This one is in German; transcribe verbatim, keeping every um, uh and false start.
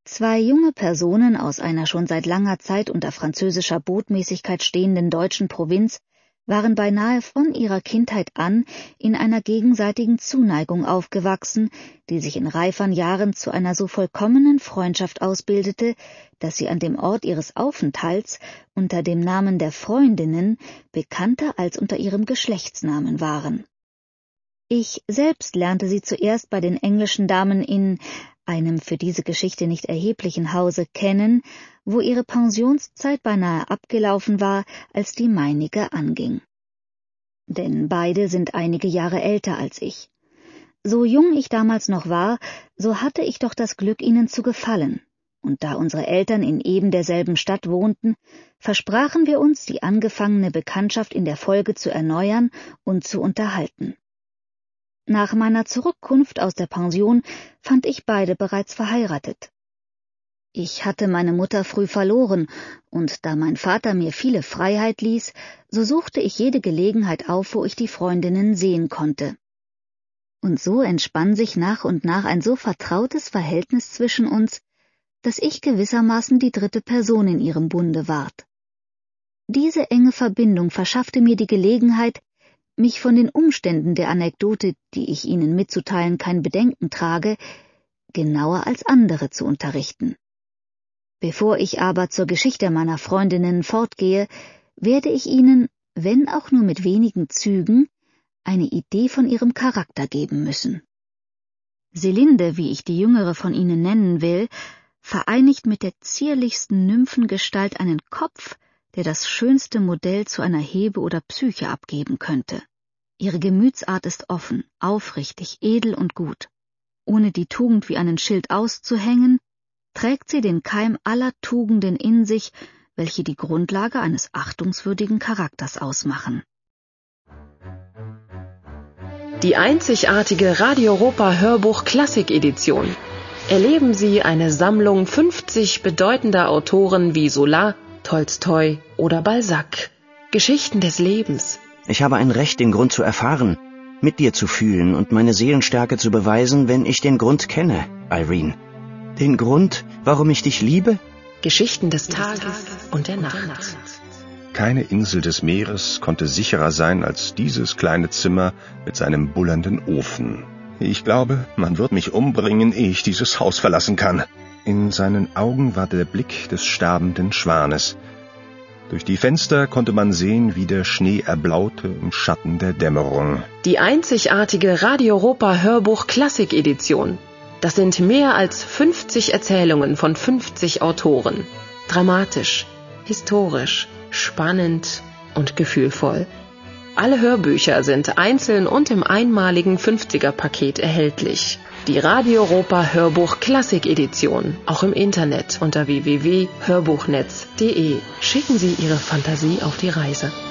Zwei junge Personen aus einer schon seit langer Zeit unter französischer Botmäßigkeit stehenden deutschen Provinz waren beinahe von ihrer Kindheit an in einer gegenseitigen Zuneigung aufgewachsen, die sich in reiferen Jahren zu einer so vollkommenen Freundschaft ausbildete, dass sie an dem Ort ihres Aufenthalts unter dem Namen der Freundinnen bekannter als unter ihrem Geschlechtsnamen waren. Ich selbst lernte sie zuerst bei den englischen Damen in einem für diese Geschichte nicht erheblichen Hause kennen, wo ihre Pensionszeit beinahe abgelaufen war, als die meinige anging. Denn beide sind einige Jahre älter als ich. So jung ich damals noch war, so hatte ich doch das Glück, ihnen zu gefallen, und da unsere Eltern in eben derselben Stadt wohnten, versprachen wir uns, die angefangene Bekanntschaft in der Folge zu erneuern und zu unterhalten. Nach meiner Zurückkunft aus der Pension fand ich beide bereits verheiratet. Ich hatte meine Mutter früh verloren, und da mein Vater mir viele Freiheit ließ, so suchte ich jede Gelegenheit auf, wo ich die Freundinnen sehen konnte. Und so entspann sich nach und nach ein so vertrautes Verhältnis zwischen uns, dass ich gewissermaßen die dritte Person in ihrem Bunde ward. Diese enge Verbindung verschaffte mir die Gelegenheit, mich von den Umständen der Anekdote, die ich Ihnen mitzuteilen kein Bedenken trage, genauer als andere zu unterrichten. Bevor ich aber zur Geschichte meiner Freundinnen fortgehe, werde ich Ihnen, wenn auch nur mit wenigen Zügen, eine Idee von ihrem Charakter geben müssen. Selinde, wie ich die jüngere von ihnen nennen will, vereinigt mit der zierlichsten Nymphengestalt einen Kopf, der das schönste Modell zu einer Hebe oder Psyche abgeben könnte. Ihre Gemütsart ist offen, aufrichtig, edel und gut. Ohne die Tugend wie einen Schild auszuhängen, trägt sie den Keim aller Tugenden in sich, welche die Grundlage eines achtungswürdigen Charakters ausmachen. Die einzigartige Radio Europa Hörbuch Klassik Edition. Erleben Sie eine Sammlung fünfzig bedeutender Autoren wie Zola, Tolstoi oder Balzac. Geschichten des Lebens. Ich habe ein Recht, den Grund zu erfahren, mit dir zu fühlen und meine Seelenstärke zu beweisen, wenn ich den Grund kenne, Irene. Den Grund, warum ich dich liebe? Geschichten des Tages und der Nacht. Keine Insel des Meeres konnte sicherer sein als dieses kleine Zimmer mit seinem bullernden Ofen. Ich glaube, man wird mich umbringen, ehe ich dieses Haus verlassen kann. In seinen Augen war der Blick des sterbenden Schwanes. Durch die Fenster konnte man sehen, wie der Schnee erblaute im Schatten der Dämmerung. Die einzigartige Radio Europa Hörbuch Klassik Edition. Das sind mehr als fünfzig Erzählungen von fünfzig Autoren. Dramatisch, historisch, spannend und gefühlvoll. Alle Hörbücher sind einzeln und im einmaligen fünfziger-Paket erhältlich. Die Radio Europa Hörbuch Klassik Edition, auch im Internet unter w w w punkt hörbuchnetz punkt de. Schicken Sie Ihre Fantasie auf die Reise.